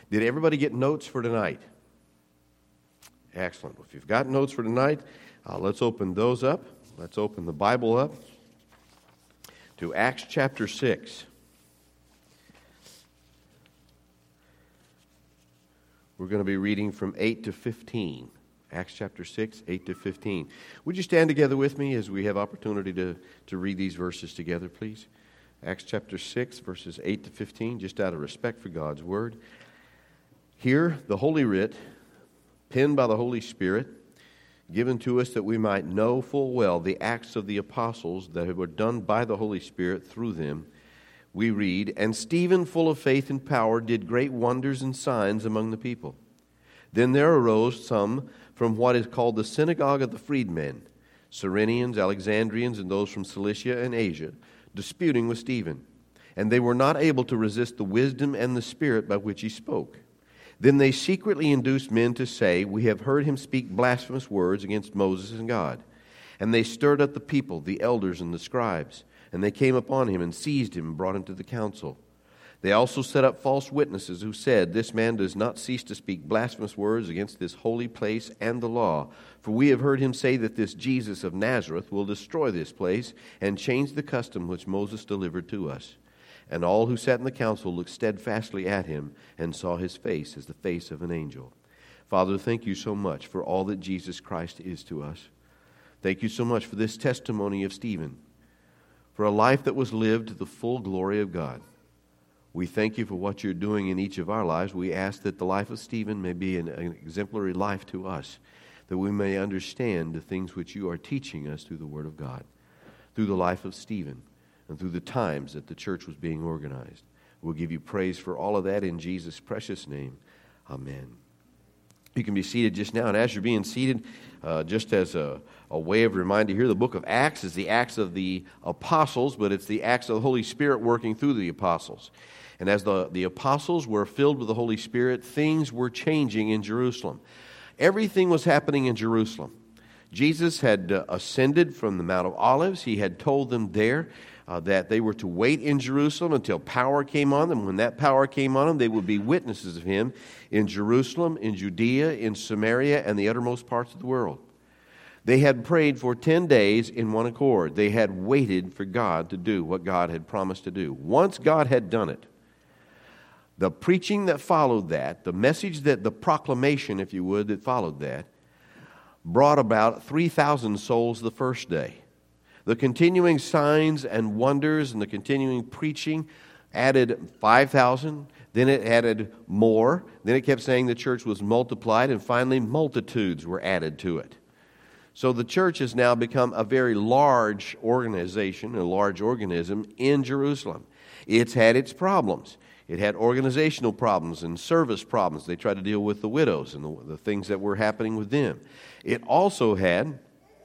Did everybody get notes for tonight? Excellent. If you've got notes for tonight, let's open those up. Let's open the Bible up to Acts chapter 6. We're going to be reading from 8 to 15. Acts chapter 6, 8 to 15. Would you stand together with me as we have opportunity to read these verses together, please? Acts chapter 6, verses 8 to 15, just out of respect for God's Word. Here, the Holy Writ, penned by the Holy Spirit, given to us that we might know full well the acts of the apostles that were done by the Holy Spirit through them, we read, "And Stephen, full of faith and power, did great wonders and signs among the people. Then there arose some from what is called the synagogue of the freedmen, Cyrenians, Alexandrians, and those from Cilicia and Asia, disputing with Stephen. And they were not able to resist the wisdom and the spirit by which he spoke. Then they secretly induced men to say, 'We have heard him speak blasphemous words against Moses and God.' And they stirred up the people, the elders and the scribes. And they came upon him and seized him and brought him to the council. They also set up false witnesses who said, 'This man does not cease to speak blasphemous words against this holy place and the law. For we have heard him say that this Jesus of Nazareth will destroy this place and change the custom which Moses delivered to us.' And all who sat in the council looked steadfastly at him and saw his face as the face of an angel." Father, thank you so much for all that Jesus Christ is to us. Thank you so much for this testimony of Stephen, for a life that was lived to the full glory of God. We thank you for what you're doing in each of our lives. We ask that the life of Stephen may be an exemplary life to us, that we may understand the things which you are teaching us through the Word of God, through the life of Stephen, and through the times that the church was being organized. We'll give you praise for all of that in Jesus' precious name. Amen. You can be seated just now, and as you're being seated, just as a way of reminder here, the book of Acts is the Acts of the Apostles, but it's the Acts of the Holy Spirit working through the Apostles. And as the Apostles were filled with the Holy Spirit, things were changing in Jerusalem. Everything was happening in Jerusalem. Jesus had ascended from the Mount of Olives. He had told them there that they were to wait in Jerusalem until power came on them. When that power came on them, they would be witnesses of him in Jerusalem, in Judea, in Samaria, and the uttermost parts of the world. They had prayed for 10 days in one accord. They had waited for God to do what God had promised to do. Once God had done it, the preaching that followed that, the message that, the proclamation, if you would, that followed that, brought about 3,000 souls the first day. The continuing signs and wonders and the continuing preaching added 5,000. Then it added more. Then it kept saying the church was multiplied, and finally multitudes were added to it. So the church has now become a very large organization, a large organism in Jerusalem. It's had its problems. It had organizational problems and service problems. They tried to deal with the widows and the things that were happening with them. It also had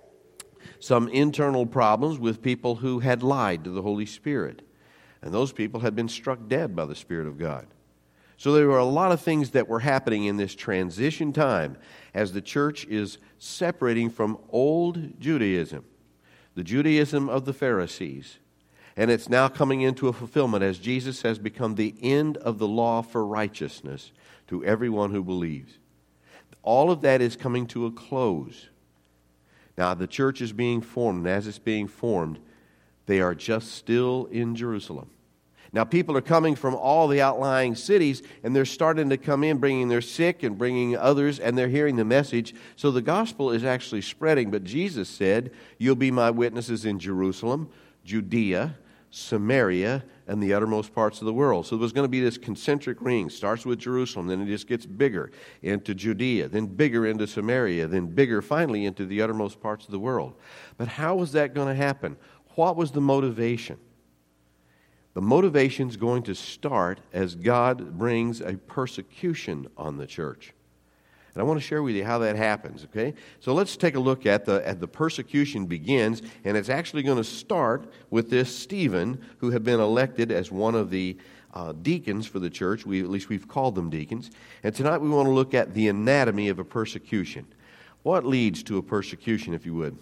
some internal problems with people who had lied to the Holy Spirit. And those people had been struck dead by the Spirit of God. So there were a lot of things that were happening in this transition time as the church is separating from old Judaism, the Judaism of the Pharisees. And it's now coming into a fulfillment as Jesus has become the end of the law for righteousness to everyone who believes. All of that is coming to a close. Now the church is being formed, and as it's being formed, they are just still in Jerusalem. Now people are coming from all the outlying cities, and they're starting to come in, bringing their sick and bringing others, and they're hearing the message. So the gospel is actually spreading. But Jesus said, "You'll be my witnesses in Jerusalem, Judea, Samaria, and the uttermost parts of the world." So there's going to be this concentric ring. Starts with Jerusalem, then it just gets bigger into Judea, then bigger into Samaria, then bigger finally into the uttermost parts of the world. But how was that going to happen? What was the motivation? The motivation is going to start as God brings a persecution on the church. And I want to share with you how that happens, okay? So let's take a look at the persecution begins, and it's actually going to start with this Stephen, who had been elected as one of the deacons for the church. At least we've called them deacons. And tonight we want to look at the anatomy of a persecution. What leads to a persecution, if you would?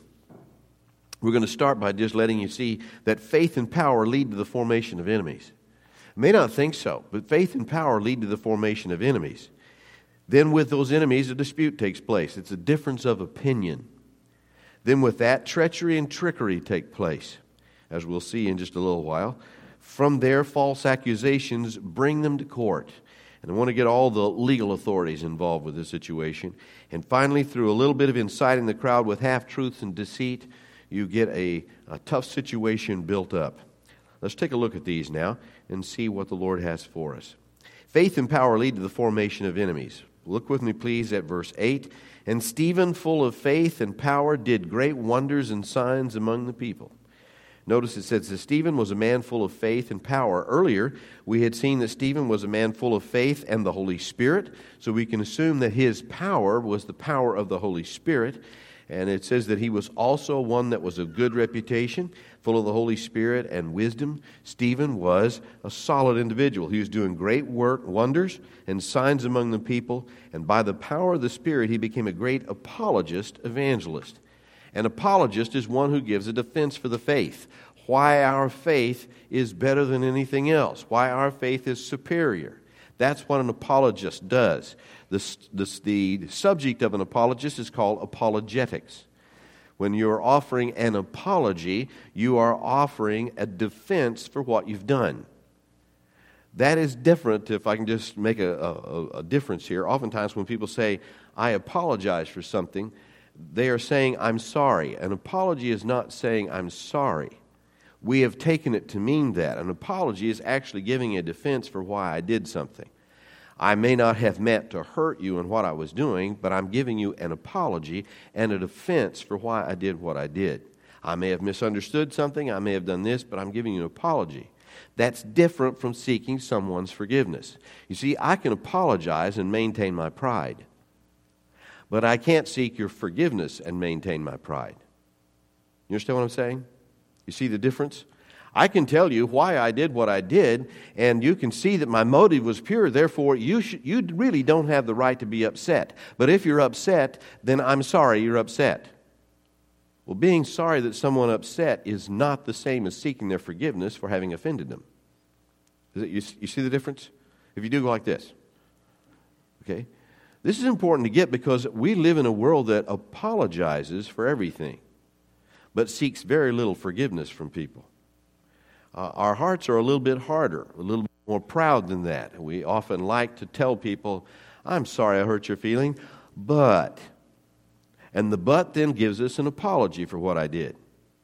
We're going to start by just letting you see that faith and power lead to the formation of enemies. May not think so, but faith and power lead to the formation of enemies. Then with those enemies, a dispute takes place. It's a difference of opinion. Then with that, treachery and trickery take place, as we'll see in just a little while. From there, false accusations bring them to court. And I want to get all the legal authorities involved with this situation. And finally, through a little bit of inciting the crowd with half-truths and deceit, you get a tough situation built up. Let's take a look at these now and see what the Lord has for us. Faith and power lead to the formation of enemies. Look with me, please, at verse 8. And Stephen, full of faith and power, did great wonders and signs among the people. Notice it says that Stephen was a man full of faith and power. Earlier, we had seen that Stephen was a man full of faith and the Holy Spirit. So we can assume that his power was the power of the Holy Spirit. And it says that he was also one that was of good reputation, full of the Holy Spirit and wisdom. Stephen was a solid individual. He was doing great work, wonders, and signs among the people. And by the power of the Spirit, he became a great apologist, evangelist. An apologist is one who gives a defense for the faith. Why our faith is better than anything else. Why our faith is superior. That's what an apologist does. The subject of an apologist is called apologetics. When you're offering an apology, you are offering a defense for what you've done. That is different, if I can just make a difference here. Oftentimes when people say, I apologize for something, they are saying, I'm sorry. An apology is not saying, I'm sorry. We have taken it to mean that. An apology is actually giving a defense for why I did something. I may not have meant to hurt you in what I was doing, but I'm giving you an apology and a defense for why I did what I did. I may have misunderstood something, I may have done this, but I'm giving you an apology. That's different from seeking someone's forgiveness. You see, I can apologize and maintain my pride, but I can't seek your forgiveness and maintain my pride. You understand what I'm saying? You see the difference? I can tell you why I did what I did, and you can see that my motive was pure. Therefore, you really don't have the right to be upset. But if you're upset, then I'm sorry you're upset. Well, being sorry that someone upset is not the same as seeking their forgiveness for having offended them. You see the difference? If you do go like this, okay? This is important to get because we live in a world that apologizes for everything, but seeks very little forgiveness from people. Our hearts are a little bit harder, a little bit more proud than that. We often like to tell people, I'm sorry I hurt your feeling, but. And the but then gives us an apology for what I did.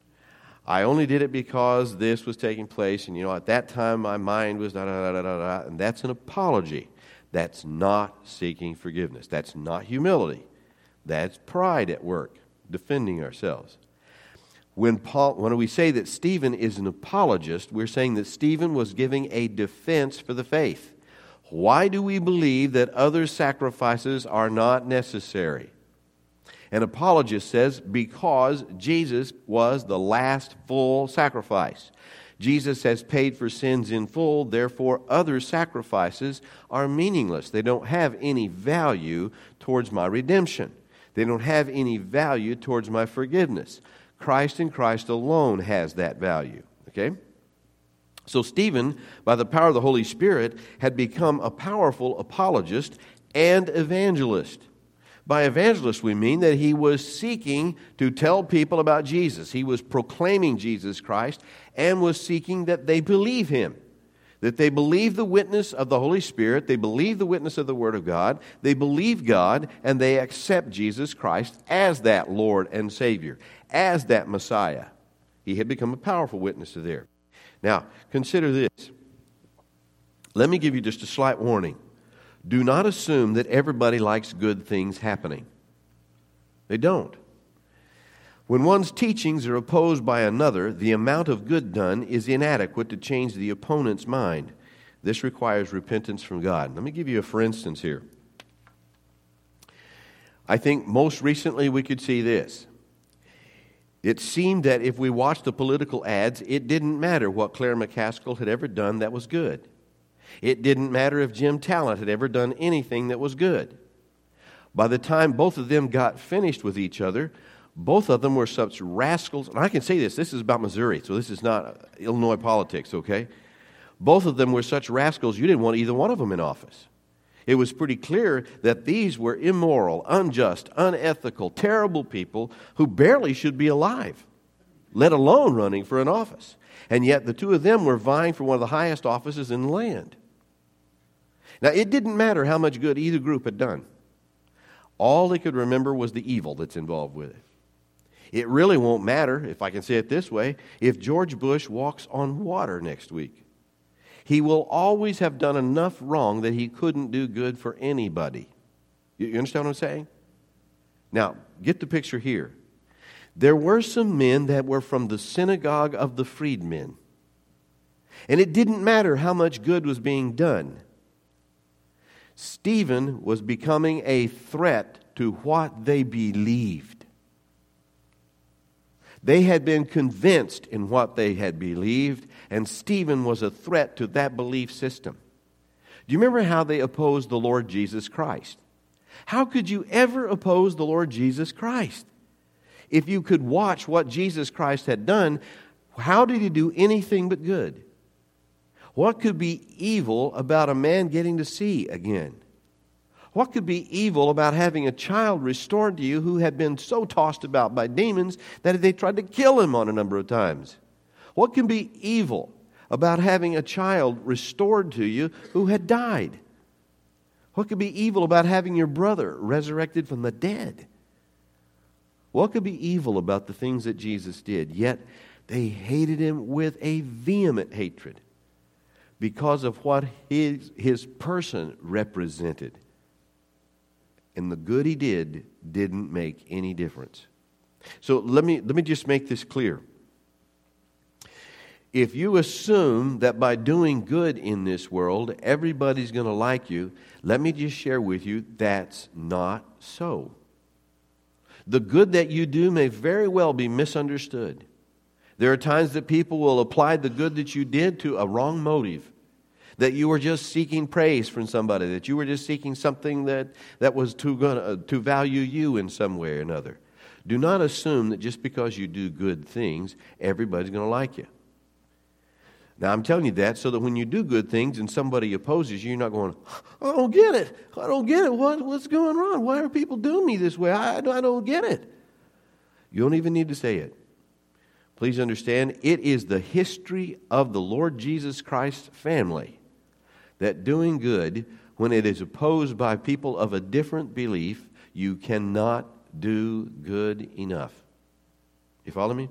I only did it because this was taking place, and at that time my mind was da-da-da-da-da-da, and that's an apology. That's not seeking forgiveness. That's not humility. That's pride at work, defending ourselves. When we say that Stephen is an apologist, we're saying that Stephen was giving a defense for the faith. Why do we believe that other sacrifices are not necessary? An apologist says because Jesus was the last full sacrifice. Jesus has paid for sins in full, therefore other sacrifices are meaningless. They don't have any value towards my redemption. They don't have any value towards my forgiveness. Christ and Christ alone has that value. Okay? So Stephen, by the power of the Holy Spirit, had become a powerful apologist and evangelist. By evangelist, we mean that he was seeking to tell people about Jesus. He was proclaiming Jesus Christ and was seeking that they believe him. That they believe the witness of the Holy Spirit, they believe the witness of the Word of God, they believe God, and they accept Jesus Christ as that Lord and Savior, as that Messiah. He had become a powerful witness to there. Now, consider this. Let me give you just a slight warning. Do not assume that everybody likes good things happening. They don't. When one's teachings are opposed by another, the amount of good done is inadequate to change the opponent's mind. This requires repentance from God. Let me give you a for instance here. I think most recently we could see this. It seemed that if we watched the political ads, it didn't matter what Claire McCaskill had ever done that was good. It didn't matter if Jim Talent had ever done anything that was good. By the time both of them got finished with each other, both of them were such rascals. And I can say this is about Missouri, so this is not Illinois politics, okay? Both of them were such rascals, you didn't want either one of them in office. It was pretty clear that these were immoral, unjust, unethical, terrible people who barely should be alive, let alone running for an office. And yet the two of them were vying for one of the highest offices in the land. Now, it didn't matter how much good either group had done. All they could remember was the evil that's involved with it. It really won't matter, if I can say it this way, if George Bush walks on water next week. He will always have done enough wrong that he couldn't do good for anybody. You understand what I'm saying? Now, get the picture here. There were some men that were from the synagogue of the freedmen. And it didn't matter how much good was being done. Stephen was becoming a threat to what they believed. They had been convinced in what they had believed, and Stephen was a threat to that belief system. Do you remember how they opposed the Lord Jesus Christ? How could you ever oppose the Lord Jesus Christ? If you could watch what Jesus Christ had done, how did he do anything but good? What could be evil about a man getting to see again? What could be evil about having a child restored to you who had been so tossed about by demons that they tried to kill him on a number of times? What can be evil about having a child restored to you who had died? What could be evil about having your brother resurrected from the dead? What could be evil about the things that Jesus did? Yet they hated him with a vehement hatred because of what his person represented. And the good he did didn't make any difference. So let me just make this clear. If you assume that by doing good in this world, everybody's going to like you, let me just share with you, that's not so. The good that you do may very well be misunderstood. There are times that people will apply the good that you did to a wrong motive. That you were just seeking praise from somebody, that you were just seeking something that was to value you in some way or another. Do not assume that just because you do good things, everybody's going to like you. Now, I'm telling you that so that when you do good things and somebody opposes you, you're not going, I don't get it. I don't get it. What's going on? Why are people doing me this way? I don't get it. You don't even need to say it. Please understand, it is the history of the Lord Jesus Christ's family that doing good, when it is opposed by people of a different belief, you cannot do good enough. You follow me?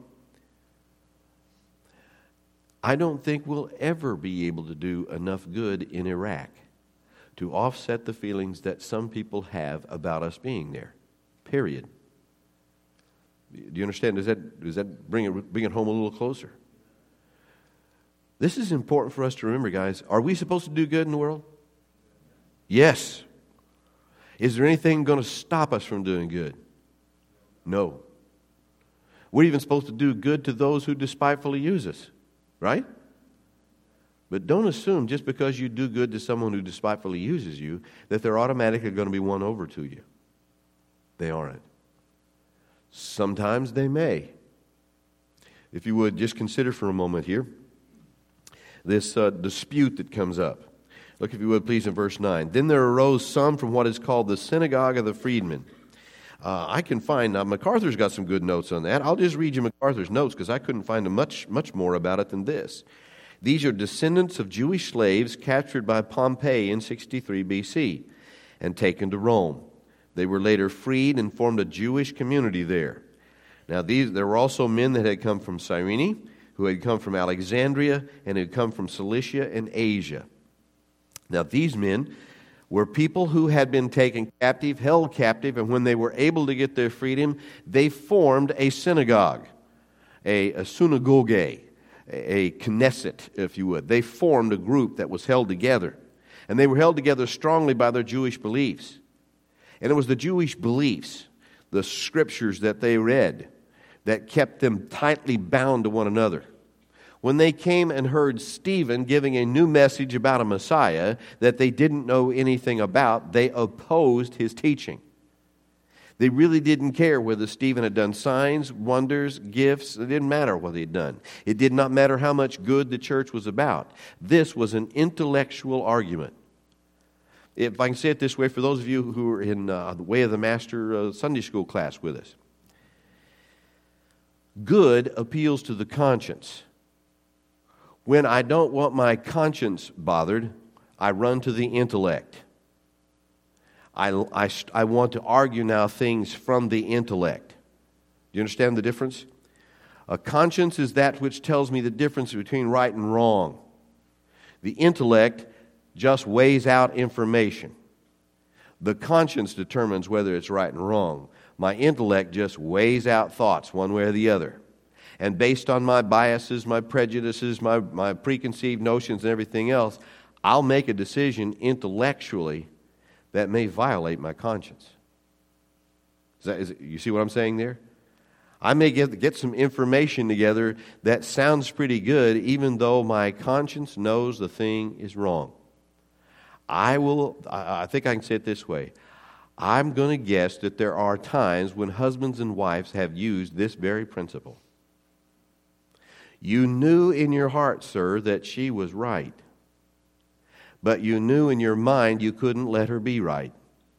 I don't think we'll ever be able to do enough good in Iraq to offset the feelings that some people have about us being there. Period. Do you understand? Does that bring it home a little closer? This is important for us to remember, guys. Are we supposed to do good in the world? Yes. Is there anything going to stop us from doing good? No. We're even supposed to do good to those who despitefully use us, right? But don't assume just because you do good to someone who despitefully uses you that they're automatically going to be won over to you. They aren't. Sometimes they may. If you would, just consider for a moment here this dispute that comes up. Look, if you would, please, in verse 9. Then there arose some from what is called the synagogue of the freedmen. I can find, now MacArthur's got some good notes on that. I'll just read you MacArthur's notes because I couldn't find much more about it than this. These are descendants of Jewish slaves captured by Pompey in 63 BC and taken to Rome. They were later freed and formed a Jewish community there. Now, there were also men that had come from Cyrene, who had come from Alexandria, and had come from Cilicia and Asia. Now, these men were people who had been taken captive, held captive, and when they were able to get their freedom, they formed a synagogue, a synagogue, a Knesset, if you would. They formed a group that was held together, and they were held together strongly by their Jewish beliefs. And it was the Jewish beliefs, the scriptures that they read, that kept them tightly bound to one another. When they came and heard Stephen giving a new message about a Messiah that they didn't know anything about, they opposed his teaching. They really didn't care whether Stephen had done signs, wonders, gifts. It didn't matter what he had done. It did not matter how much good the church was about. This was an intellectual argument. If I can say it this way, for those of you who are in the Way of the Master Sunday school class with us, good appeals to the conscience. When I don't want my conscience bothered, I run to the intellect. I want to argue now things from the intellect. Do you understand the difference? A conscience is that which tells me the difference between right and wrong. The intellect just weighs out information. The conscience determines whether it's right and wrong. My intellect just weighs out thoughts one way or the other. And based on my biases, my prejudices, my preconceived notions and everything else, I'll make a decision intellectually that may violate my conscience. You see what I'm saying there? I may get some information together that sounds pretty good, even though my conscience knows the thing is wrong. I think I can say it this way. I'm going to guess that there are times when husbands and wives have used this very principle. You knew in your heart, sir, that she was right. But you knew in your mind you couldn't let her be right.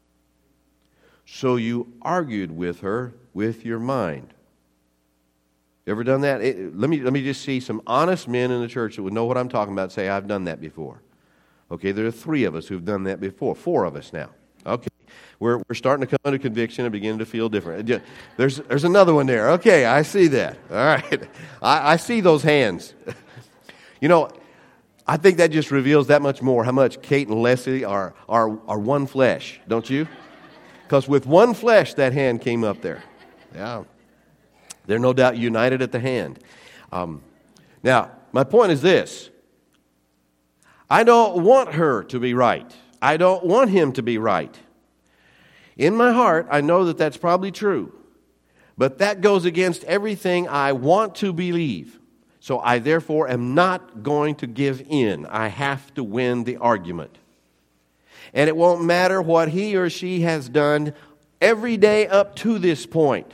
So you argued with her with your mind. Ever done that? Let me just see some honest men in the church that would know what I'm talking about say, I've done that before. Okay, there are 3 of us who've done that before. 4 of us now. Okay, we're starting to come under conviction and beginning to feel different. There's another one there. Okay, I see that. All right, I see those hands. You know, I think that just reveals that much more how much Kate and Leslie are one flesh, don't you? Because with one flesh, that hand came up there. Yeah. They're no doubt united at the hand. Now, my point is this. I don't want her to be right. I don't want him to be right. In my heart, I know that that's probably true. But that goes against everything I want to believe. So I therefore am not going to give in. I have to win the argument. And it won't matter what he or she has done every day up to this point.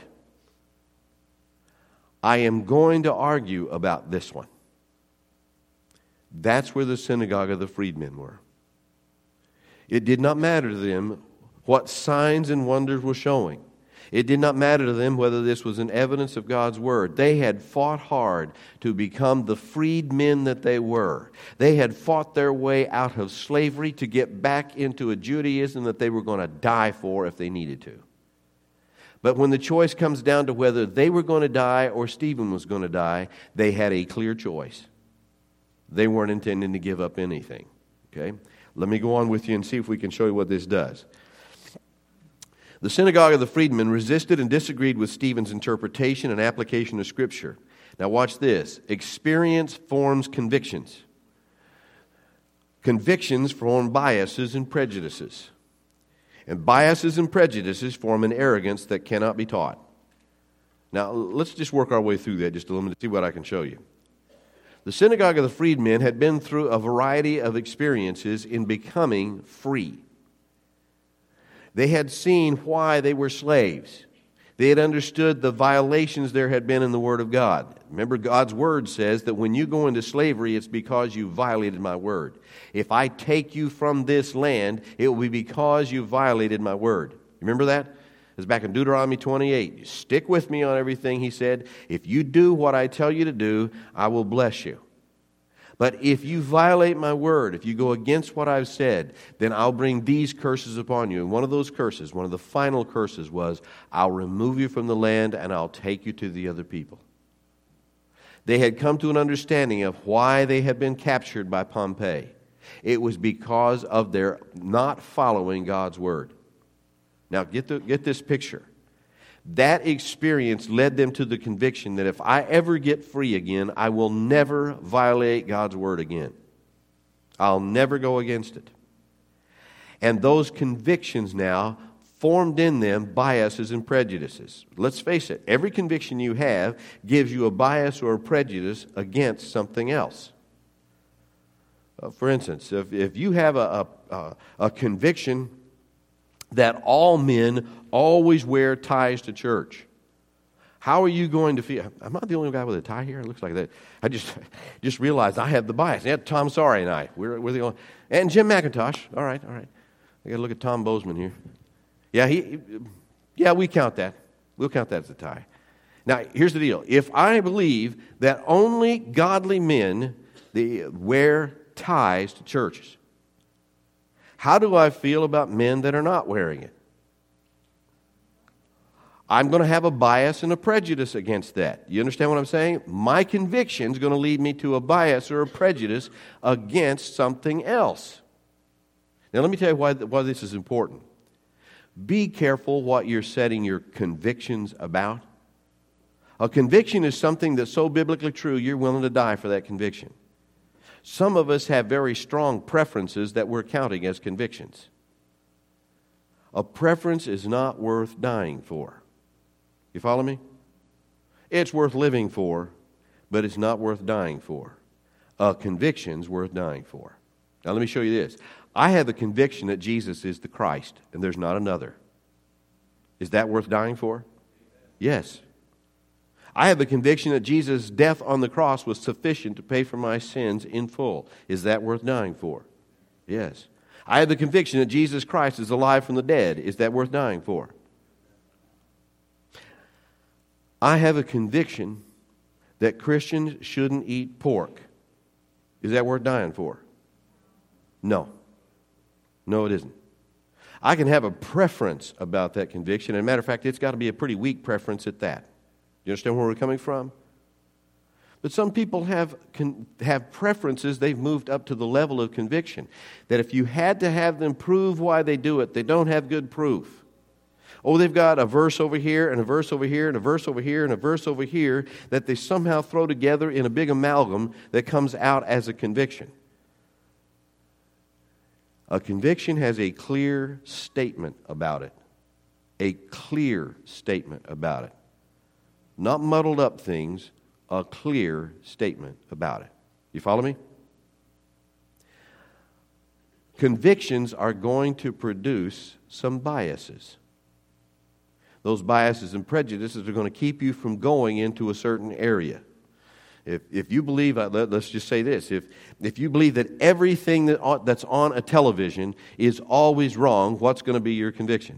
I am going to argue about this one. That's where the synagogue of the freedmen were. It did not matter to them what signs and wonders were showing. It did not matter to them whether this was an evidence of God's word. They had fought hard to become the freedmen that they were. They had fought their way out of slavery to get back into a Judaism that they were going to die for if they needed to. But when the choice comes down to whether they were going to die or Stephen was going to die, they had a clear choice. They weren't intending to give up anything. Okay? Let me go on with you and see if we can show you what this does. The synagogue of the freedmen resisted and disagreed with Stephen's interpretation and application of Scripture. Now watch this. Experience forms convictions. Convictions form biases and prejudices. And biases and prejudices form an arrogance that cannot be taught. Now let's just work our way through that just a little bit to see what I can show you. The synagogue of the freedmen had been through a variety of experiences in becoming free. They had seen why they were slaves. They had understood the violations there had been in the Word of God. Remember, God's Word says that when you go into slavery, it's because you violated my Word. If I take you from this land, it will be because you violated my Word. Remember that? It's back in Deuteronomy 28. You stick with me on everything, he said. If you do what I tell you to do, I will bless you. But if you violate my word, if you go against what I've said, then I'll bring these curses upon you. And one of those curses, one of the final curses was, I'll remove you from the land and I'll take you to the other people. They had come to an understanding of why they had been captured by Pompey. It was because of their not following God's word. Now get this picture. That experience led them to the conviction that if I ever get free again, I will never violate God's word again. I'll never go against it. And those convictions now formed in them biases and prejudices. Let's face it, every conviction you have gives you a bias or a prejudice against something else. For instance, if you have a conviction that all men always wear ties to church. How are you going to feel? Am I the only guy with a tie here? It looks like that. I just realized I have the bias. Yeah, Tom Sorry and I. We're the only. And Jim McIntosh. All right. I got to look at Tom Bozeman here. Yeah, we count that. We'll count that as a tie. Now, here's the deal. If I believe that only godly men wear ties to churches, how do I feel about men that are not wearing it? I'm going to have a bias and a prejudice against that. You understand what I'm saying? My conviction is going to lead me to a bias or a prejudice against something else. Now, let me tell you why this is important. Be careful what you're setting your convictions about. A conviction is something that's so biblically true, you're willing to die for that conviction. Some of us have very strong preferences that we're counting as convictions. A preference is not worth dying for. You follow me? It's worth living for, but it's not worth dying for. A conviction's worth dying for. Now let me show you this. I have the conviction that Jesus is the Christ, and there's not another. Is that worth dying for? Yes. I have the conviction that Jesus' death on the cross was sufficient to pay for my sins in full. Is that worth dying for? Yes. I have the conviction that Jesus Christ is alive from the dead. Is that worth dying for? I have a conviction that Christians shouldn't eat pork. Is that worth dying for? No. No, it isn't. I can have a preference about that conviction. As a matter of fact, it's got to be a pretty weak preference at that. You understand where we're coming from? But some people have preferences. They've moved up to the level of conviction that if you had to have them prove why they do it, they don't have good proof. Oh, they've got a verse over here and a verse over here and a verse over here and a verse over here that they somehow throw together in a big amalgam that comes out as a conviction. A conviction has a clear statement about it. A clear statement about it. Not muddled up things, a clear statement about it. You follow me? Convictions are going to produce some biases. Those biases and prejudices are going to keep you from going into a certain area. If you believe, let's just say this, if you believe that everything that's on a television is always wrong, what's going to be your conviction?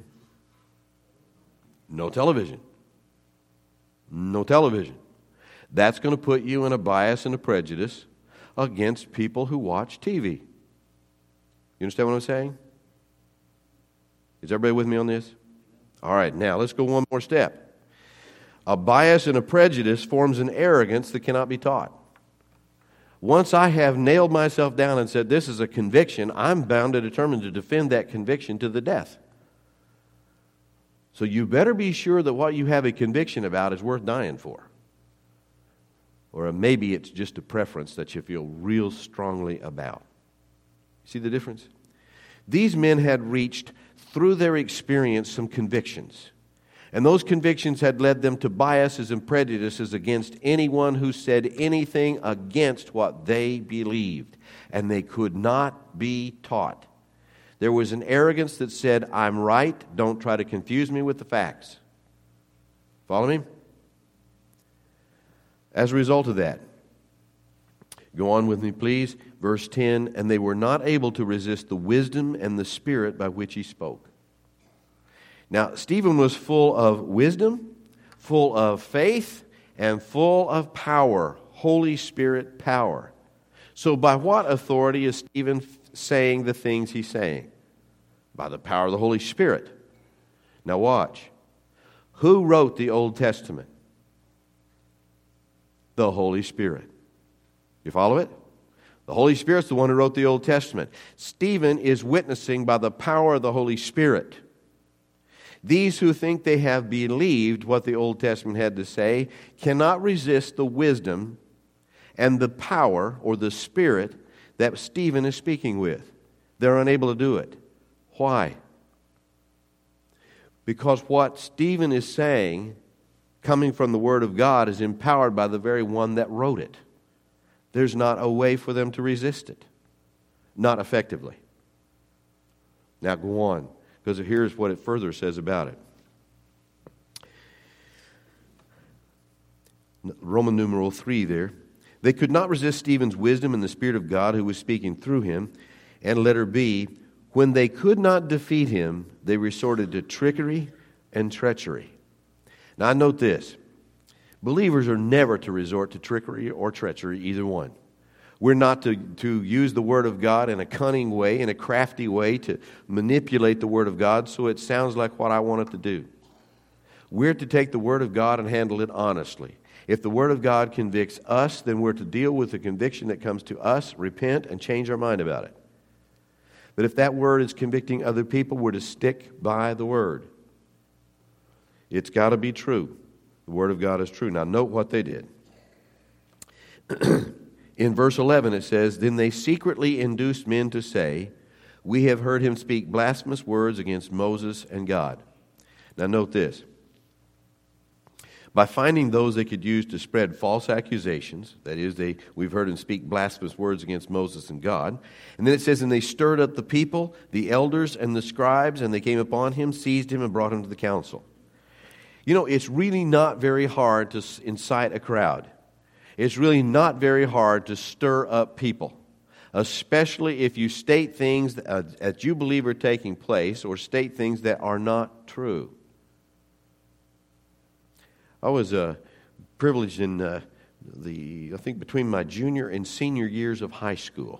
No television. No television. That's going to put you in a bias and a prejudice against people who watch TV. You understand what I'm saying? Is everybody with me on this? All right, now let's go one more step. A bias and a prejudice forms an arrogance that cannot be taught. Once I have nailed myself down and said this is a conviction, I'm bound and determined to defend that conviction to the death. So you better be sure that what you have a conviction about is worth dying for. Or maybe it's just a preference that you feel real strongly about. See the difference? These men had reached, through their experience, some convictions. And those convictions had led them to biases and prejudices against anyone who said anything against what they believed. And they could not be taught. There was an arrogance that said, I'm right, don't try to confuse me with the facts. Follow me? As a result of that, go on with me, please. Verse 10, and they were not able to resist the wisdom and the spirit by which he spoke. Now, Stephen was full of wisdom, full of faith, and full of power, Holy Spirit power. So by what authority is Stephen saying the things he's saying? By the power of the Holy Spirit. Now watch. Who wrote the Old Testament? The Holy Spirit. You follow it? The Holy Spirit's the one who wrote the Old Testament. Stephen is witnessing by the power of the Holy Spirit. These who think they have believed what the Old Testament had to say cannot resist the wisdom and the power or the spirit that Stephen is speaking with. They're unable to do it. Why? Because what Stephen is saying, coming from the Word of God, is empowered by the very one that wrote it. There's not a way for them to resist it. Not effectively. Now go on. because here's what it further says about it. Roman numeral 3 there. They could not resist Stephen's wisdom and the Spirit of God who was speaking through him. And letter B, when they could not defeat him, they resorted to trickery and treachery. Now, I note this. Believers are never to resort to trickery or treachery, either one. We're not to use the Word of God in a cunning way, in a crafty way, to manipulate the Word of God so it sounds like what I want it to do. We're to take the Word of God and handle it honestly. If the Word of God convicts us, then we're to deal with the conviction that comes to us, repent, and change our mind about it. But if that Word is convicting other people, we're to stick by the Word. It's got to be true. The Word of God is true. Now, note what they did. In verse 11 it says, Then they secretly induced men to say, We have heard him speak blasphemous words against Moses and God. Now, note this. By finding those they could use to spread false accusations, that is, we've heard him speak blasphemous words against Moses and God. And then it says, And they stirred up the people, the elders and the scribes, and they came upon him, seized him, and brought him to the council. You know, it's really not very hard to incite a crowd. It's really not very hard to stir up people, especially if you state things that you believe are taking place or state things that are not true. I was privileged in I think between my junior and senior years of high school.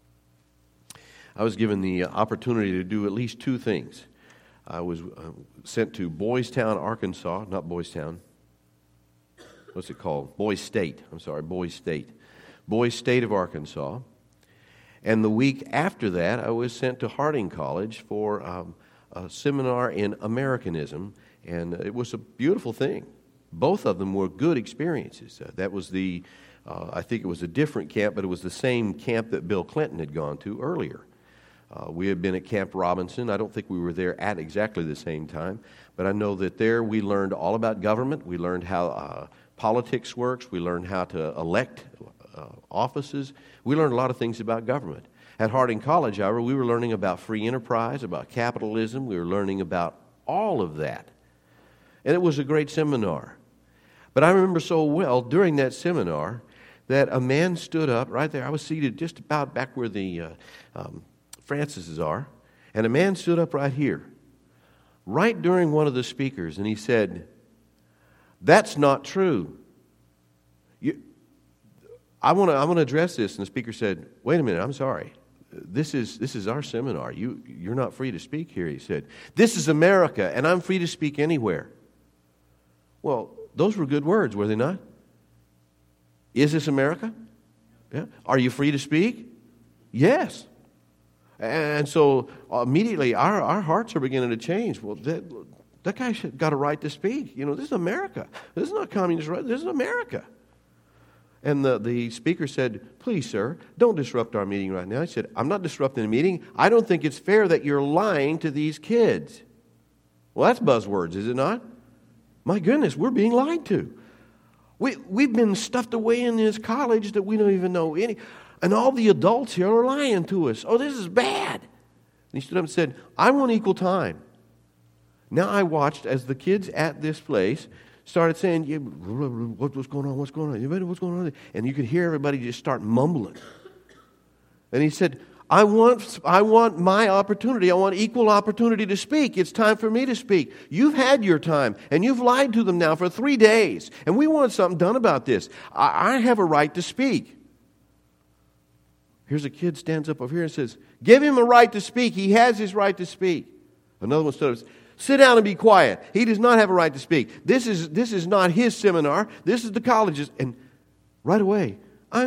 I was given the opportunity to do at least two things. I was sent to Boys Town, Arkansas, not Boys Town. What's it called? Boys State. Boys State. Boys State of Arkansas. And the week after that, I was sent to Harding College for a seminar in Americanism, and it was a beautiful thing. Both of them were good experiences. That was I think it was a different camp, but it was the same camp that Bill Clinton had gone to earlier. We had been at Camp Robinson. I don't think we were there at exactly the same time, but I know that there we learned all about government. We learned how politics works. We learned how to elect offices. We learned a lot of things about government. At Harding College, however, we were learning about free enterprise, about capitalism. We were learning about all of that. And it was a great seminar. But I remember so well during that seminar that a man stood up right there. I was seated just about back where the Francises are. And a man stood up right here, right during one of the speakers, and he said, "That's not true. I want to address this." And the speaker said, "Wait a minute, I'm sorry. This is our seminar. You're not free to speak here." He said, "This is America, and I'm free to speak anywhere." Well, those were good words, were they not? Is this America? Yeah. Are you free to speak? Yes. And so immediately our hearts are beginning to change. Well, that guy's got a right to speak. You know, this is America. This is not communist right. This is America. And the speaker said, "Please, sir, don't disrupt our meeting right now." He said, "I'm not disrupting the meeting. I don't think it's fair that you're lying to these kids." Well, that's buzzwords, is it not? My goodness, we're being lied to. We've been stuffed away in this college that we don't even know any. And all the adults here are lying to us. Oh, this is bad. And he stood up and said, "I want equal time." Now I watched as the kids at this place started saying, "Yeah, what's going on? What's going on? What's going on?" And you could hear everybody just start mumbling. And he said, I want my opportunity. I want equal opportunity to speak. It's time for me to speak. You've had your time, and you've lied to them now for 3 days, and we want something done about this. I have a right to speak. Here's a kid stands up over here and says, "Give him a right to speak. He has his right to speak." Another one stood up and said, "Sit down and be quiet. He does not have a right to speak. This is not his seminar. This is the college's." And right away,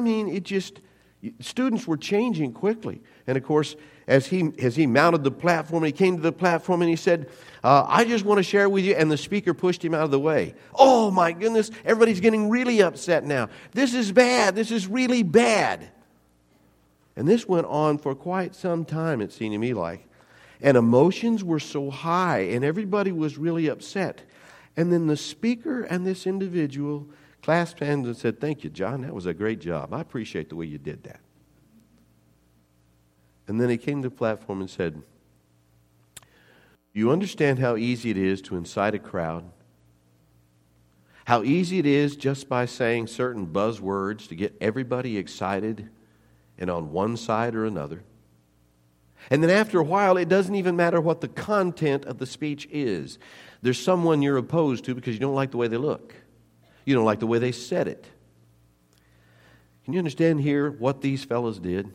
students were changing quickly. And of course, as he mounted the platform, he came to the platform and he said, "I just want to share with you." And the speaker pushed him out of the way. Oh my goodness, everybody's getting really upset now. This is bad. This is really bad. And this went on for quite some time, it seemed to me like. And emotions were so high, and everybody was really upset. And then the speaker and this individual clasped hands and said, "Thank you, John. That was a great job. I appreciate the way you did that." And then he came to the platform and said, You understand how easy it is to incite a crowd? How easy it is just by saying certain buzzwords to get everybody excited and on one side or another. And then after a while, it doesn't even matter what the content of the speech is. There's someone you're opposed to because you don't like the way they look. You don't like the way they said it. Can you understand here what these fellows did?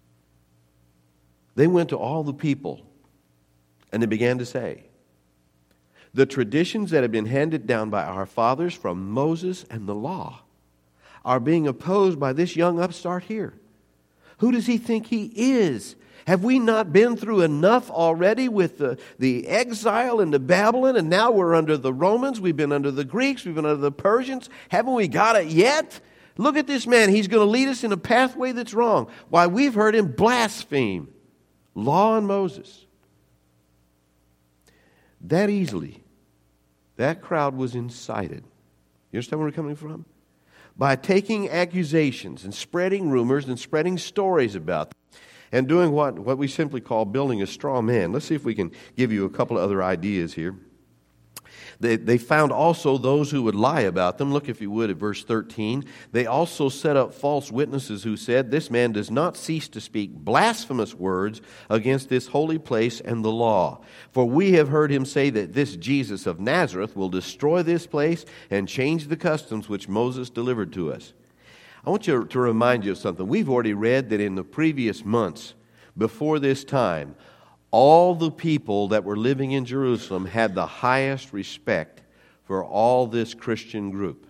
They went to all the people and they began to say, the traditions that have been handed down by our fathers from Moses and the law are being opposed by this young upstart here. Who does he think he is? Have we not been through enough already with the exile into Babylon, and now we're under the Romans, we've been under the Greeks, we've been under the Persians? Haven't we got it yet? Look at this man. He's going to lead us in a pathway that's wrong. Why, we've heard him blaspheme law and Moses. That easily, that crowd was incited. You understand where we're coming from? By taking accusations and spreading rumors and spreading stories about them and doing what we simply call building a straw man. Let's see if we can give you a couple of other ideas here. They found also those who would lie about them. Look, if you would, at verse 13. They also set up false witnesses who said, this man does not cease to speak blasphemous words against this holy place and the law. For we have heard him say that this Jesus of Nazareth will destroy this place and change the customs which Moses delivered to us. I want you to remind you of something. We've already read that in the previous months, before this time, all the people that were living in Jerusalem had the highest respect for all this Christian group.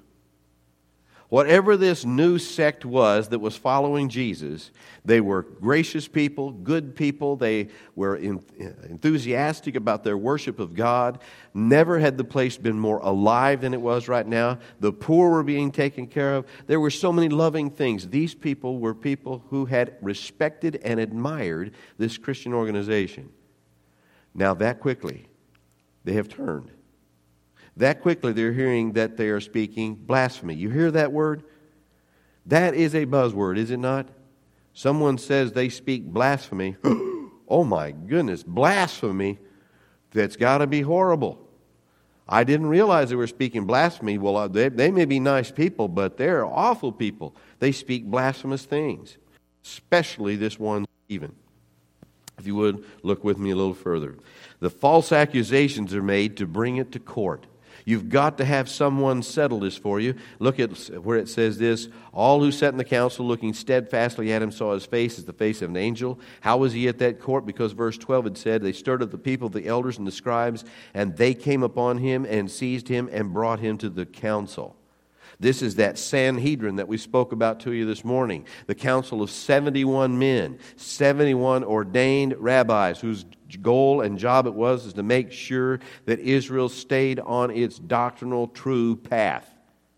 Whatever this new sect was that was following Jesus, they were gracious people, good people. They were enthusiastic about their worship of God. Never had the place been more alive than it was right now. The poor were being taken care of. There were so many loving things. These people were people who had respected and admired this Christian organization. Now that quickly, they have turned. That quickly, they're hearing that they are speaking blasphemy. You hear that word? That is a buzzword, is it not? Someone says they speak blasphemy. Oh my goodness, blasphemy. That's got to be horrible. I didn't realize they were speaking blasphemy. Well, they may be nice people, but they're awful people. They speak blasphemous things, especially this one, Stephen. If you would, look with me a little further. The false accusations are made to bring it to court. You've got to have someone settle this for you. Look at where it says this. All who sat in the council looking steadfastly at him saw his face as the face of an angel. How was he at that court? Because verse 12 had said, they stirred up the people, the elders and the scribes, and they came upon him and seized him and brought him to the council. This is that Sanhedrin that we spoke about to you this morning. The council of 71 men, 71 ordained rabbis whose goal and job it was is to make sure that Israel stayed on its doctrinal true path.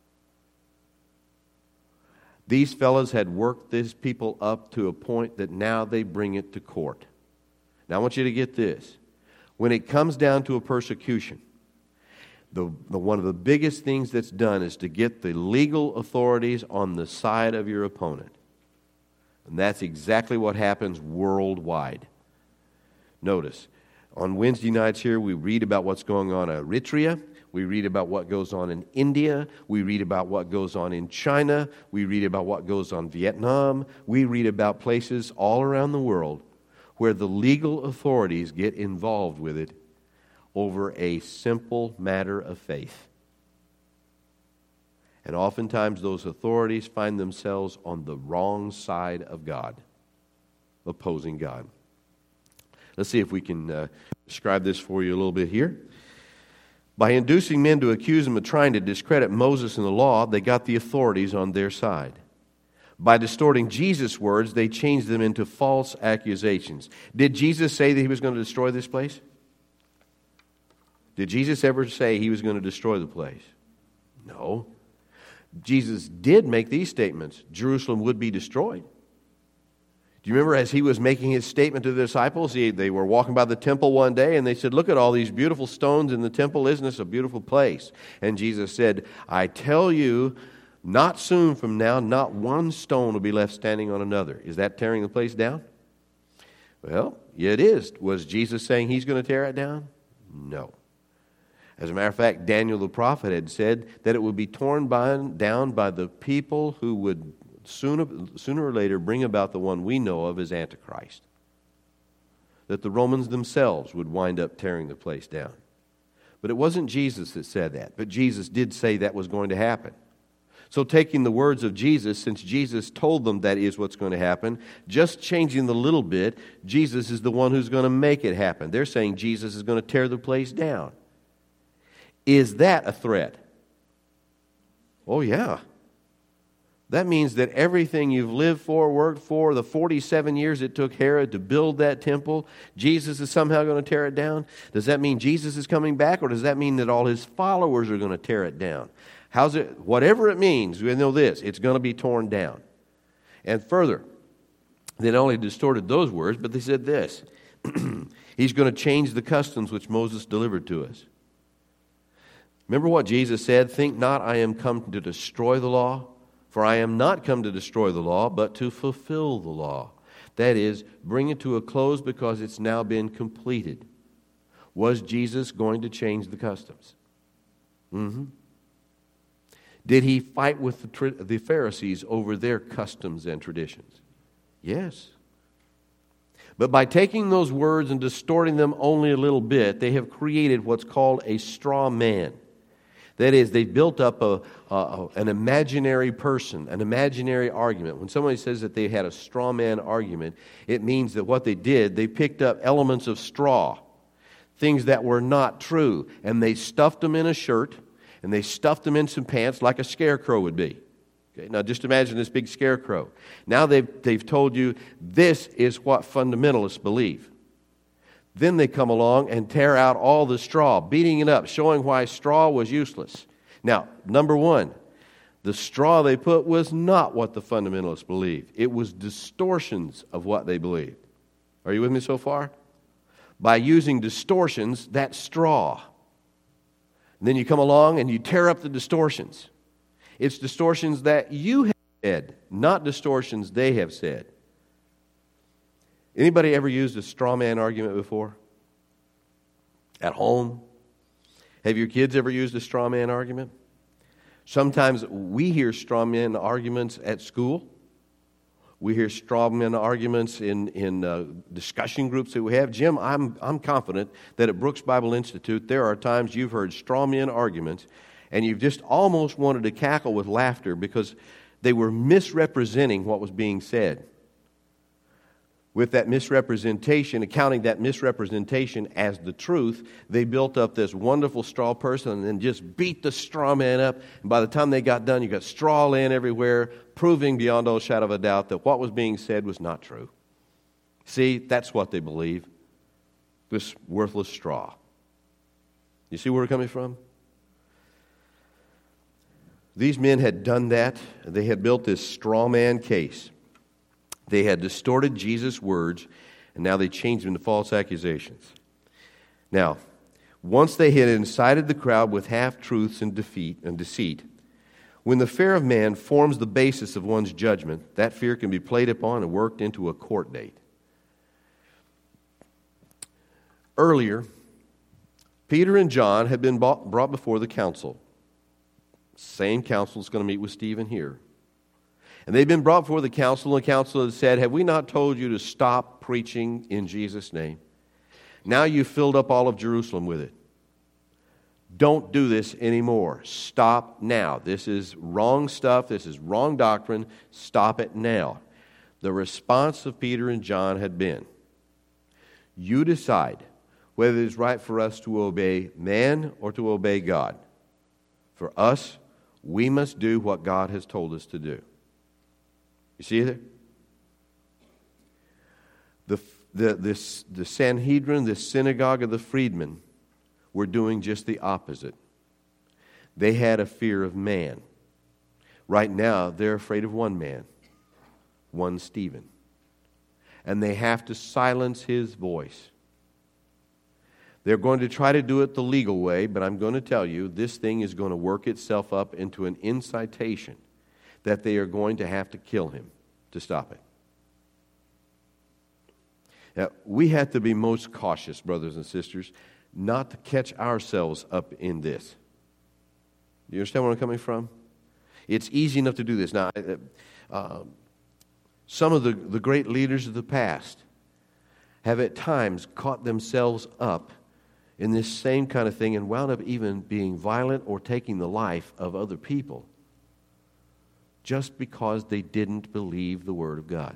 These fellows had worked these people up to a point that now they bring it to court. Now I want you to get this. When it comes down to a persecution, one of the biggest things that's done is to get the legal authorities on the side of your opponent. And that's exactly what happens worldwide. Notice, on Wednesday nights here, we read about what's going on in Eritrea. We read about what goes on in India. We read about what goes on in China. We read about what goes on in Vietnam. We read about places all around the world where the legal authorities get involved with it over a simple matter of faith. And oftentimes those authorities find themselves on the wrong side of God, opposing God. Let's see if we can describe this for you a little bit here. By inducing men to accuse them of trying to discredit Moses and the law, they got the authorities on their side. By distorting Jesus' words, they changed them into false accusations. Did Jesus say that he was going to destroy this place? Did Jesus ever say he was going to destroy the place? No. Jesus did make these statements. Jerusalem would be destroyed. Do you remember as he was making his statement to the disciples, they were walking by the temple one day and they said, look at all these beautiful stones in the temple. Isn't this a beautiful place? And Jesus said, I tell you, not soon from now, not one stone will be left standing on another. Is that tearing the place down? Well, yeah, it is. Was Jesus saying he's going to tear it down? No. As a matter of fact, Daniel the prophet had said that it would be torn down by the people who would sooner or later bring about the one we know of as Antichrist. That the Romans themselves would wind up tearing the place down. But it wasn't Jesus that said that. But Jesus did say that was going to happen. So taking the words of Jesus, since Jesus told them that is what's going to happen, just changing the little bit, Jesus is the one who's going to make it happen. They're saying Jesus is going to tear the place down. Is that a threat? Oh, yeah. That means that everything you've lived for, worked for, the 47 years it took Herod to build that temple, Jesus is somehow going to tear it down? Does that mean Jesus is coming back, or does that mean that all his followers are going to tear it down? Whatever it means, we know this, it's going to be torn down. And further, they not only distorted those words, but they said this. He's going to change the customs which Moses delivered to us. Remember what Jesus said, "Think not I am come to destroy the law, for I am not come to destroy the law, but to fulfill the law." That is, bring it to a close because it's now been completed. Was Jesus going to change the customs? Did he fight with the Pharisees over their customs and traditions? Yes. But by taking those words and distorting them only a little bit, they have created what's called a straw man. That is, they built up an imaginary person, an imaginary argument. When somebody says that they had a straw man argument, it means that what they did, they picked up elements of straw, things that were not true, and they stuffed them in a shirt, and they stuffed them in some pants like a scarecrow would be. Okay, now just imagine this big scarecrow. Now they've told you this is what fundamentalists believe. Then they come along and tear out all the straw, beating it up, showing why straw was useless. Now, number one, the straw they put was not what the fundamentalists believed. It was distortions of what they believed. Are you with me so far? By using distortions, that's straw. And then you come along and you tear up the distortions. It's distortions that you have said, not distortions they have said. Anybody ever used a straw man argument before? At home? Have your kids ever used a straw man argument? Sometimes we hear straw man arguments at school. We hear straw man arguments in discussion groups that we have. Jim, I'm confident that at Brooks Bible Institute there are times you've heard straw man arguments and you've just almost wanted to cackle with laughter because they were misrepresenting what was being said. With that misrepresentation, accounting that misrepresentation as the truth, they built up this wonderful straw person and then just beat the straw man up. And by the time they got done, you got straw laying everywhere, proving beyond all shadow of a doubt that what was being said was not true. See, that's what they believe. This worthless straw. You see where we're coming from? These men had done that. They had built this straw man case. They had distorted Jesus' words, and now they changed them to false accusations. Now, once they had incited the crowd with half-truths and deceit, when the fear of man forms the basis of one's judgment, that fear can be played upon and worked into a court date. Earlier, Peter and John had been brought before the council. Same council is going to meet with Stephen here. And they've been brought before the council, and the council has said, "Have we not told you to stop preaching in Jesus' name? Now you've filled up all of Jerusalem with it. Don't do this anymore. Stop now. This is wrong stuff. This is wrong doctrine. Stop it now." The response of Peter and John had been, "You decide whether it is right for us to obey man or to obey God. For us, we must do what God has told us to do." You see it? The Sanhedrin, the synagogue of the freedmen, were doing just the opposite. They had a fear of man. Right now, they're afraid of one man, one Stephen. And they have to silence his voice. They're going to try to do it the legal way, but I'm going to tell you, this thing is going to work itself up into an incitation that they are going to have to kill him to stop it. Now, we have to be most cautious, brothers and sisters, not to catch ourselves up in this. Do you understand where I'm coming from? It's easy enough to do this. Now, some of the great leaders of the past have at times caught themselves up in this same kind of thing and wound up even being violent or taking the life of other people just because they didn't believe the Word of God.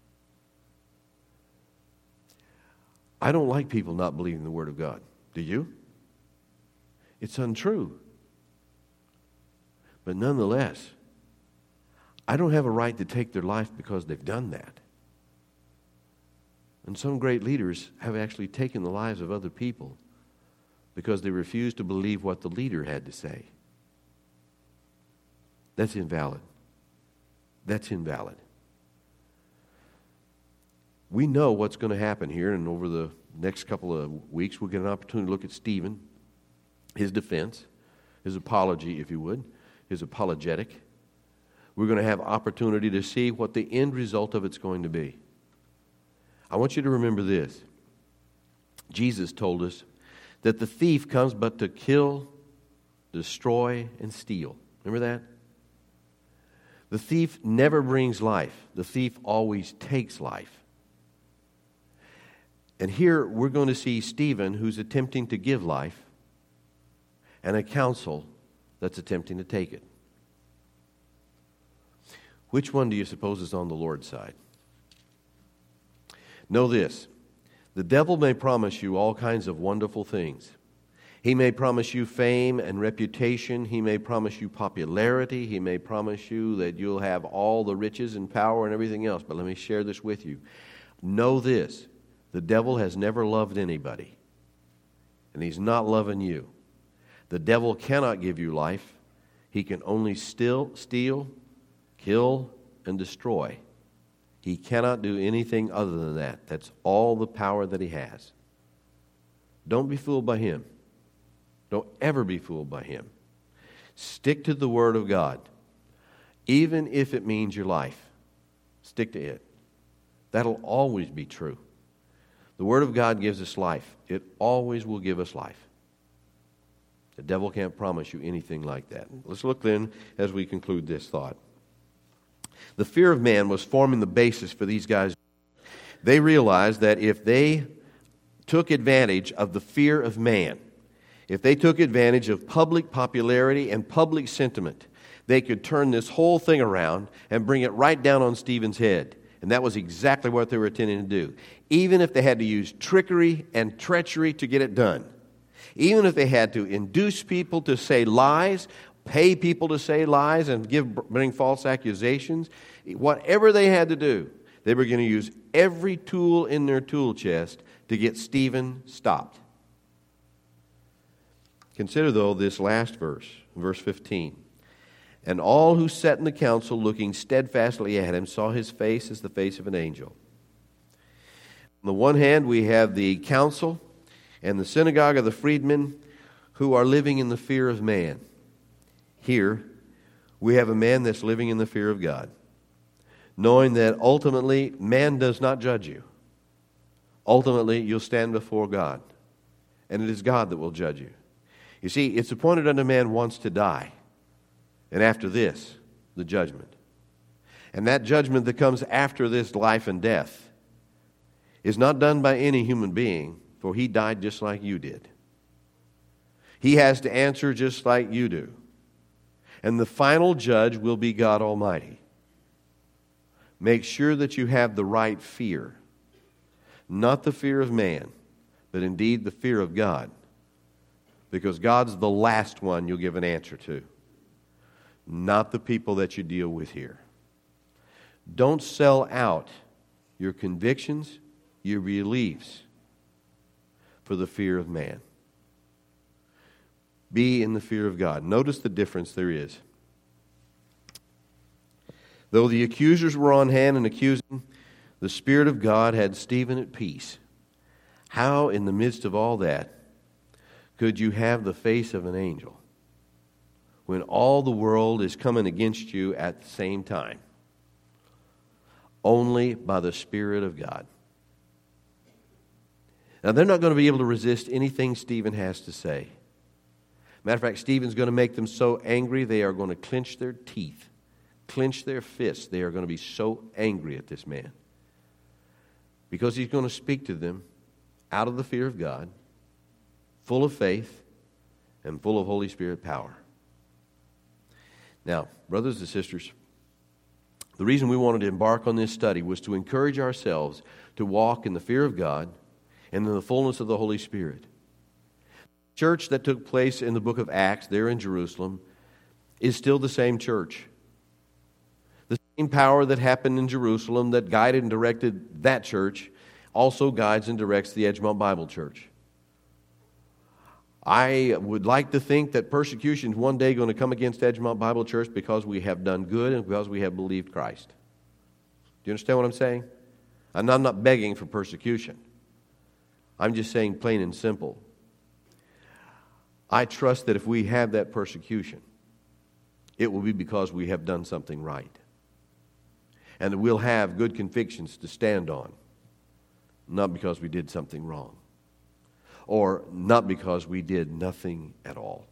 I don't like people not believing the Word of God. Do you? It's untrue. But nonetheless, I don't have a right to take their life because they've done that. And some great leaders have actually taken the lives of other people because they refused to believe what the leader had to say. That's invalid. That's invalid. We know what's going to happen here, and over the next couple of weeks, we'll get an opportunity to look at Stephen, his defense, his apology, if you would, his apologetic. We're going to have opportunity to see what the end result of it's going to be. I want you to remember this. Jesus told us that the thief comes but to kill, destroy, and steal. Remember that? The thief never brings life. The thief always takes life. And here we're going to see Stephen, who's attempting to give life, and a council that's attempting to take it. Which one do you suppose is on the Lord's side? Know this. The devil may promise you all kinds of wonderful things. He may promise you fame and reputation. He may promise you popularity. He may promise you that you'll have all the riches and power and everything else. But let me share this with you. Know this. The devil has never loved anybody. And he's not loving you. The devil cannot give you life. He can only steal, kill, and destroy. He cannot do anything other than that. That's all the power that he has. Don't be fooled by him. Don't ever be fooled by him. Stick to the Word of God. Even if it means your life. Stick to it. That'll always be true. The Word of God gives us life. It always will give us life. The devil can't promise you anything like that. Let's look then as we conclude this thought. The fear of man was forming the basis for these guys. They realized that if they took advantage of the fear of man, if they took advantage of public popularity and public sentiment, they could turn this whole thing around and bring it right down on Stephen's head. And that was exactly what they were intending to do. Even if they had to use trickery and treachery to get it done. Even if they had to induce people to say lies, pay people to say lies and bring false accusations, whatever they had to do, they were going to use every tool in their tool chest to get Stephen stopped. Consider, though, this last verse, verse 15. And all who sat in the council, looking steadfastly at him, saw his face as the face of an angel. On the one hand, we have the council and the synagogue of the freedmen who are living in the fear of man. Here, we have a man that's living in the fear of God, knowing that ultimately man does not judge you. Ultimately, you'll stand before God, and it is God that will judge you. You see, it's appointed unto man once to die, and after this, the judgment. And that judgment that comes after this life and death is not done by any human being, for he died just like you did. He has to answer just like you do. And the final judge will be God Almighty. Make sure that you have the right fear. Not the fear of man, but indeed the fear of God. Because God's the last one you'll give an answer to. Not the people that you deal with here. Don't sell out your convictions, your beliefs, for the fear of man. Be in the fear of God. Notice the difference there is. Though the accusers were on hand and accusing, the Spirit of God had Stephen at peace. How, in the midst of all that, could you have the face of an angel when all the world is coming against you at the same time? Only by the Spirit of God. Now, they're not going to be able to resist anything Stephen has to say. Matter of fact, Stephen's going to make them so angry they are going to clench their teeth, clench their fists. They are going to be so angry at this man, because he's going to speak to them out of the fear of God, full of faith, and full of Holy Spirit power. Now, brothers and sisters, the reason we wanted to embark on this study was to encourage ourselves to walk in the fear of God and in the fullness of the Holy Spirit. The church that took place in the book of Acts there in Jerusalem is still the same church. The same power that happened in Jerusalem that guided and directed that church also guides and directs the Edgemont Bible Church. I would like to think that persecution is one day going to come against Edgemont Bible Church because we have done good and because we have believed Christ. Do you understand what I'm saying? I'm not begging for persecution. I'm just saying plain and simple. I trust that if we have that persecution, it will be because we have done something right. And that we'll have good convictions to stand on, not because we did something wrong, or not because we did nothing at all.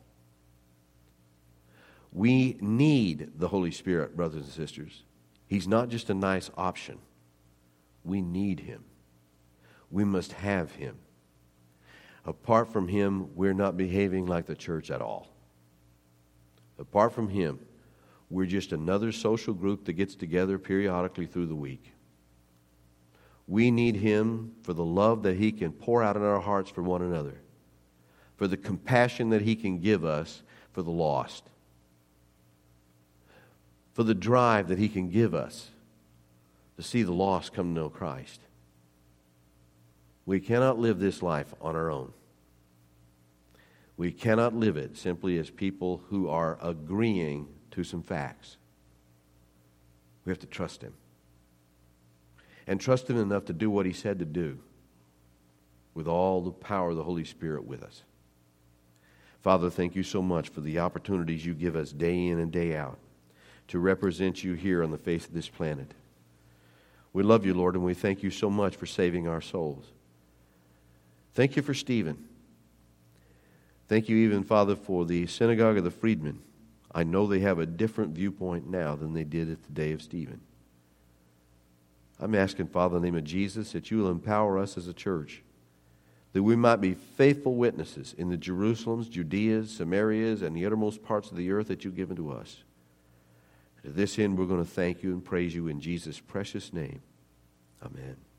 We need the Holy Spirit, brothers and sisters. He's not just a nice option. We need Him. We must have Him. Apart from Him, we're not behaving like the church at all. Apart from Him, we're just another social group that gets together periodically through the week. We need Him for the love that He can pour out in our hearts for one another, for the compassion that He can give us for the lost, for the drive that He can give us to see the lost come to know Christ. We cannot live this life on our own. We cannot live it simply as people who are agreeing to some facts. We have to trust Him. And trust Him enough to do what He said to do with all the power of the Holy Spirit with us. Father, thank You so much for the opportunities You give us day in and day out to represent You here on the face of this planet. We love You, Lord, and we thank You so much for saving our souls. Thank You for Stephen. Thank You even, Father, for the synagogue of the freedmen. I know they have a different viewpoint now than they did at the day of Stephen. I'm asking, Father, in the name of Jesus, that You will empower us as a church, that we might be faithful witnesses in the Jerusalems, Judeas, Samarias, and the uttermost parts of the earth that You've given to us. To this end, we're going to thank You and praise You in Jesus' precious name. Amen.